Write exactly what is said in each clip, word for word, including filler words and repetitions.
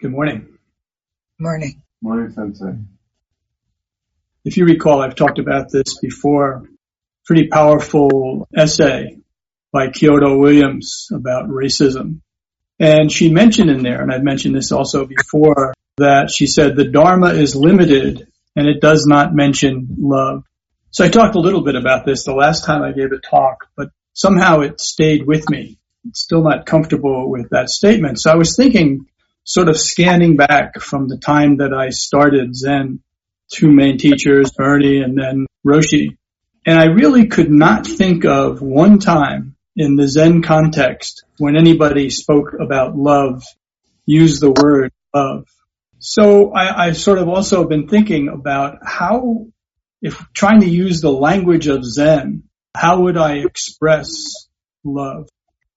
Good morning. Morning. Morning, Sensei. If you recall, I've talked about this before. Pretty powerful essay by Kyoto Williams about racism. And she mentioned in there, and I've mentioned this also before, that she said the Dharma is limited and it does not mention love. So I talked a little bit about this the last time I gave a talk, but somehow it stayed with me. I'm still not comfortable with that statement. So I was thinking, sort of scanning back from the time that I started Zen, two main teachers, Bernie and then Roshi. And I really could not think of one time in the Zen context when anybody spoke about love, used the word love. So I, I've sort of also been thinking about how, if trying to use the language of Zen, how would I express love?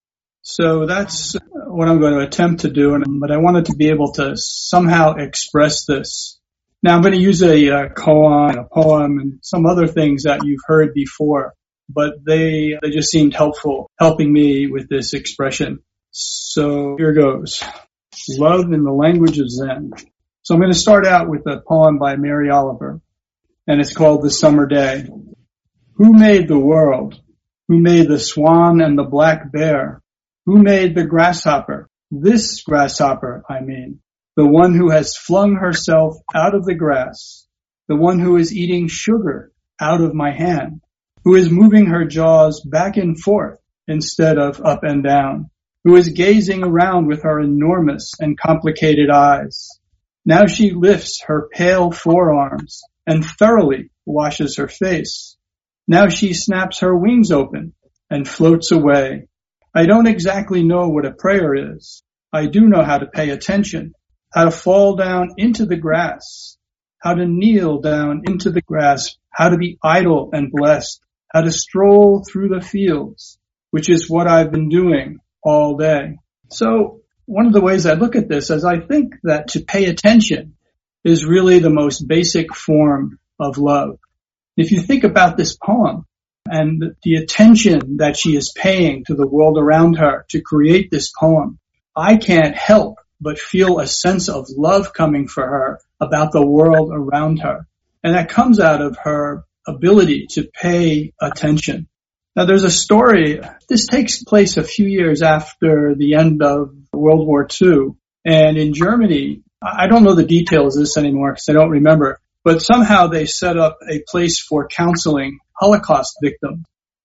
So that's what I'm going to attempt to do, but I wanted to be able to somehow express this. Now I'm going to use a, a koan, a poem, and some other things that you've heard before, but they they just seemed helpful, helping me with this expression. So here goes. Love in the language of Zen. So I'm going to start out with a poem by Mary Oliver, and it's called The Summer Day. Who made the world? Who made the swan and the black bear? Who made the grasshopper? This grasshopper, I mean. The one who has flung herself out of the grass. The one who is eating sugar out of my hand. Who is moving her jaws back and forth instead of up and down. Who is gazing around with her enormous and complicated eyes. Now she lifts her pale forearms and thoroughly washes her face. Now she snaps her wings open and floats away. I don't exactly know what a prayer is. I do know how to pay attention, how to fall down into the grass, how to kneel down into the grass, how to be idle and blessed, how to stroll through the fields, which is what I've been doing all day. So one of the ways I look at this is I think that to pay attention is really the most basic form of love. If you think about this poem, and the attention that she is paying to the world around her to create this poem, I can't help but feel a sense of love coming for her about the world around her. And that comes out of her ability to pay attention. Now there's a story, this takes place a few years after the end of World War Two. And in Germany, I don't know the details of this anymore because I don't remember, but somehow they set up a place for counseling Holocaust victims.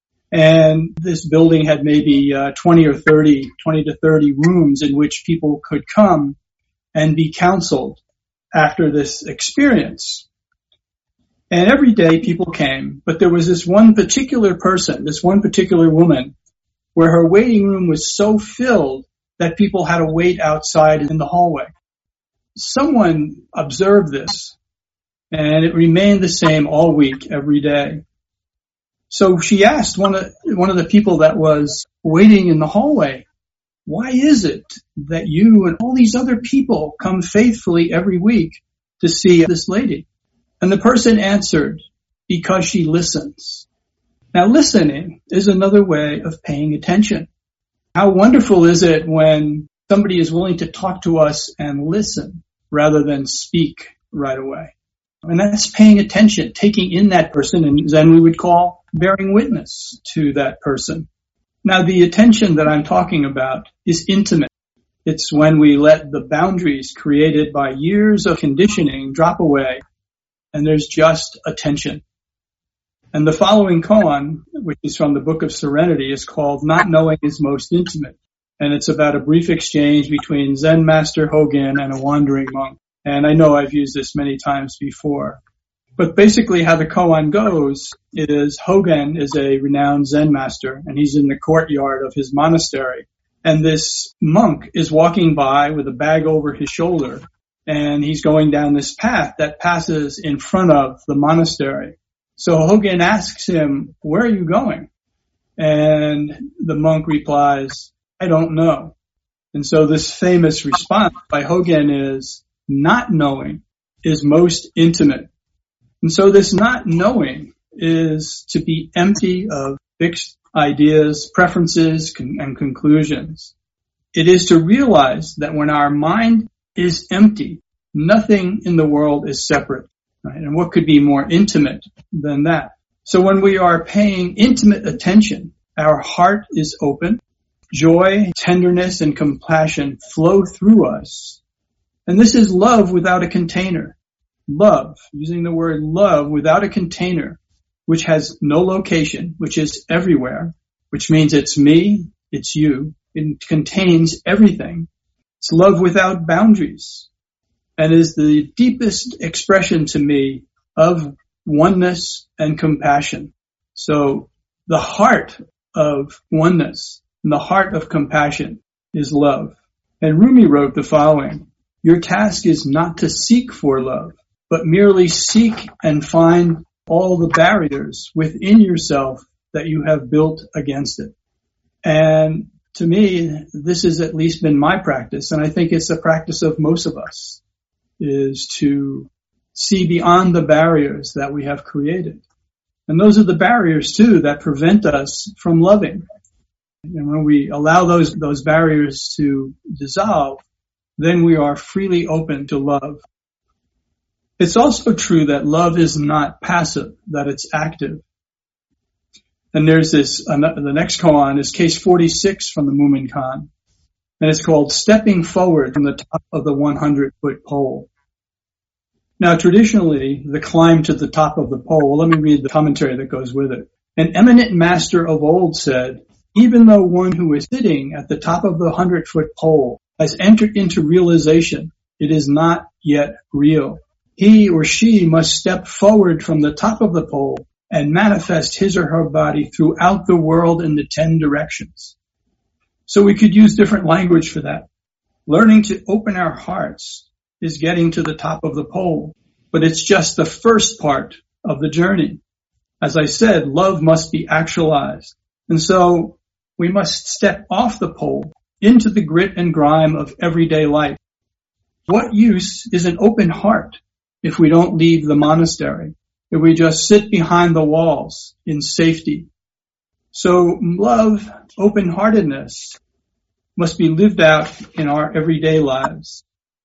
And this building had maybe uh, twenty or thirty, twenty to thirty rooms in which people could come and be counseled after this experience. And every day people came, but there was this one particular person, this one particular woman, where her waiting room was so filled that people had to wait outside in the hallway. Someone observed this, and it remained the same all week, every day. So she asked one of, one of the people that was waiting in the hallway, why is it that you and all these other people come faithfully every week to see this lady? And the person answered, because she listens. Now listening is another way of paying attention. How wonderful is it when somebody is willing to talk to us and listen rather than speak right away? And that's paying attention, taking in that person, and Zen we would call bearing witness to that person. Now the attention that I'm talking about is intimate. It's when we let the boundaries created by years of conditioning drop away, and there's just attention. And the following koan, which is from the Book of Serenity, is called Not Knowing is Most Intimate. And it's about a brief exchange between Zen Master Hogen and a wandering monk. And I know I've used this many times before. But basically how the koan goes is Hogen is a renowned Zen master, and he's in the courtyard of his monastery. And this monk is walking by with a bag over his shoulder, and he's going down this path that passes in front of the monastery. So Hogen asks him, where are you going? And the monk replies, I don't know. And so this famous response by Hogen is, not knowing is most intimate. And so this not knowing is to be empty of fixed ideas, preferences, con- and conclusions. It is to realize that when our mind is empty. Nothing in the world is separate. Right? And what could be more intimate than that? So when we are paying intimate attention, our heart is open. Joy, tenderness, and compassion flow through us. And this is love without a container. Love, using the word love without a container, which has no location, which is everywhere, which means it's me, it's you. It contains everything. It's love without boundaries, and is the deepest expression to me of oneness and compassion. So the heart of oneness and the heart of compassion is love. And Rumi wrote the following: your task is not to seek for love, but merely seek and find all the barriers within yourself that you have built against it. And to me, this has at least been my practice, and I think it's the practice of most of us, is to see beyond the barriers that we have created. And those are the barriers, too, that prevent us from loving. And when we allow those, those barriers to dissolve, then we are freely open to love. It's also true that love is not passive, that it's active. And there's this, uh, the next koan is case forty-six from the Mumonkan, and it's called Stepping Forward from the Top of the hundred foot Pole. Now, traditionally, the climb to the top of the pole, well, let me read the commentary that goes with it. An eminent master of old said, even though one who is sitting at the top of the hundred foot pole has entered into realization, it is not yet real. He or she must step forward from the top of the pole and manifest his or her body throughout the world in the ten directions. So we could use different language for that. Learning to open our hearts is getting to the top of the pole, but it's just the first part of the journey. As I said, love must be actualized. And so we must step off the pole into the grit and grime of everyday life. What use is an open heart if we don't leave the monastery, if we just sit behind the walls in safety? So love, open-heartedness, must be lived out in our everyday lives.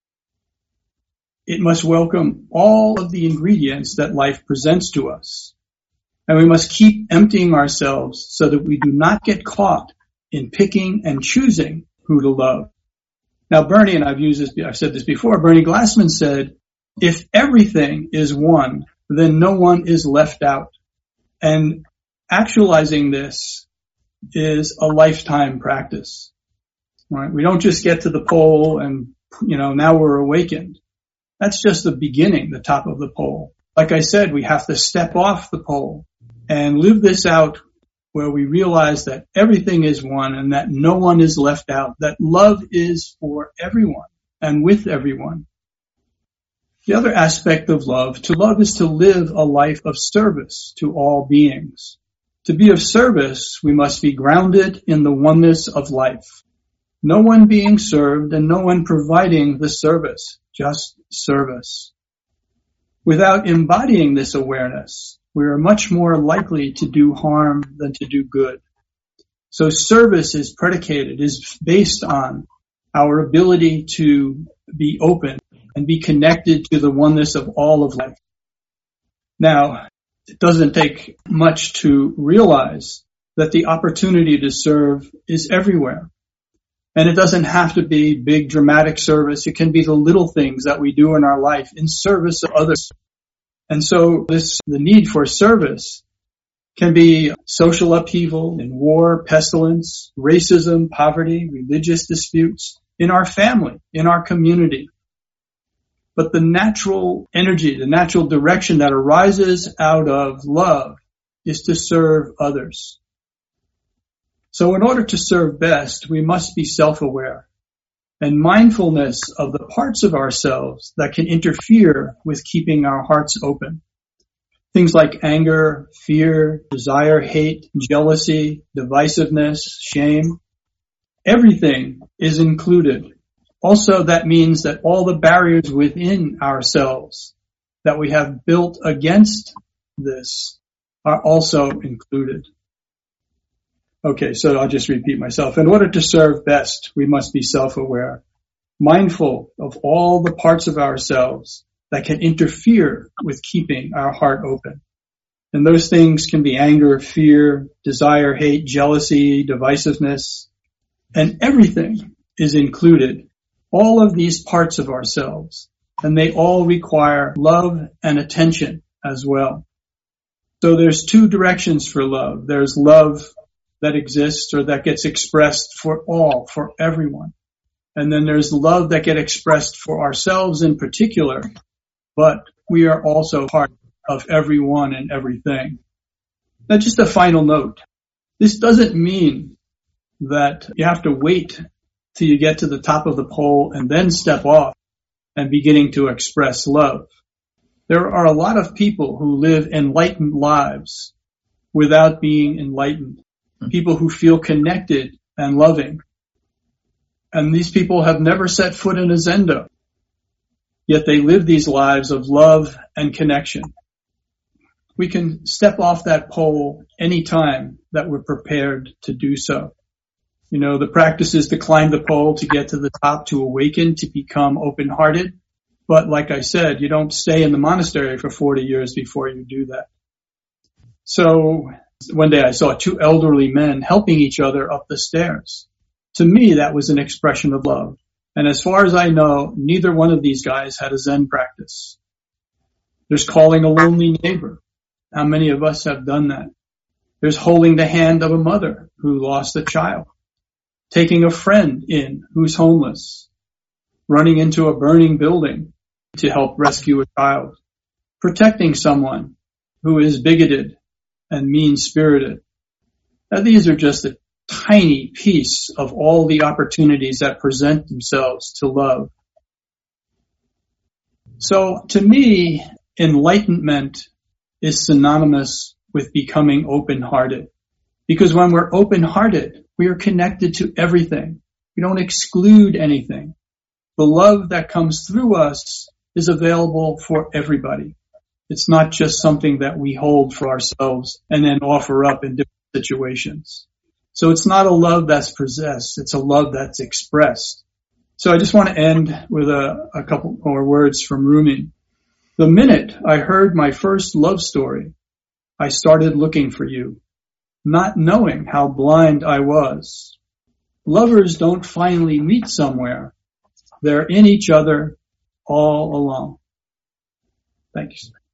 It must welcome all of the ingredients that life presents to us. And we must keep emptying ourselves so that we do not get caught in picking and choosing who to love. Now, Bernie, and I've used this, I've said this before, Bernie Glassman said, if everything is one, then no one is left out. And actualizing this is a lifetime practice. Right? We don't just get to the pole and, you know, now we're awakened. That's just the beginning, the top of the pole. Like I said, we have to step off the pole and live this out where we realize that everything is one and that no one is left out, that love is for everyone and with everyone. The other aspect of love, to love is to live a life of service to all beings. To be of service, we must be grounded in the oneness of life. No one being served and no one providing the service, just service. Without embodying this awareness, we are much more likely to do harm than to do good. So service is predicated, is based on our ability to be open and be connected to the oneness of all of life. Now, it doesn't take much to realize that the opportunity to serve is everywhere. And it doesn't have to be big dramatic service. It can be the little things that we do in our life in service of others. And so this, the need for service can be social upheaval in war, pestilence, racism, poverty, religious disputes, in our family, in our community. But the natural energy, the natural direction that arises out of love is to serve others. So in order to serve best, we must be self-aware and mindfulness of the parts of ourselves that can interfere with keeping our hearts open. Things like anger, fear, desire, hate, jealousy, divisiveness, shame. Everything is included. Also, that means that all the barriers within ourselves that we have built against this are also included. Okay, so I'll just repeat myself. In order to serve best, we must be self-aware. mindful of all the parts of ourselves that can interfere with keeping our heart open. And those things can be anger, fear, desire, hate, jealousy, divisiveness, and everything is included. All of these parts of ourselves, and they all require love and attention as well. So there's two directions for love. There's love that exists or that gets expressed for all, for everyone. And then there's love that gets expressed for ourselves in particular, but we are also part of everyone and everything. Now, just a final note. This doesn't mean that you have to wait till you get to the top of the pole and then step off and beginning to express love. There are a lot of people who live enlightened lives without being enlightened. People who feel connected and loving. And these people have never set foot in a zendo. Yet they live these lives of love and connection. We can step off that pole any time that we're prepared to do so. You know, the practice is to climb the pole, to get to the top, to awaken, to become open-hearted. But like I said, you don't stay in the monastery for forty years before you do that. So one day I saw two elderly men helping each other up the stairs. To me, that was an expression of love. And as far as I know, neither one of these guys had a Zen practice. There's calling a lonely neighbor. How many of us have done that? There's holding the hand of a mother who lost a child. Taking a friend in who's homeless. Running into a burning building to help rescue a child. Protecting someone who is bigoted and mean-spirited. Now, these are just a tiny piece of all the opportunities that present themselves to love. So, to me, enlightenment is synonymous with becoming open-hearted. Because when we're open-hearted, we are connected to everything. We don't exclude anything. The love that comes through us is available for everybody. It's not just something that we hold for ourselves and then offer up in different situations. So it's not a love that's possessed. It's a love that's expressed. So I just want to end with a, a couple more words from Rumi. The minute I heard my first love story, I started looking for you, not knowing how blind I was. Lovers don't finally meet somewhere. They're in each other all along. Thank you.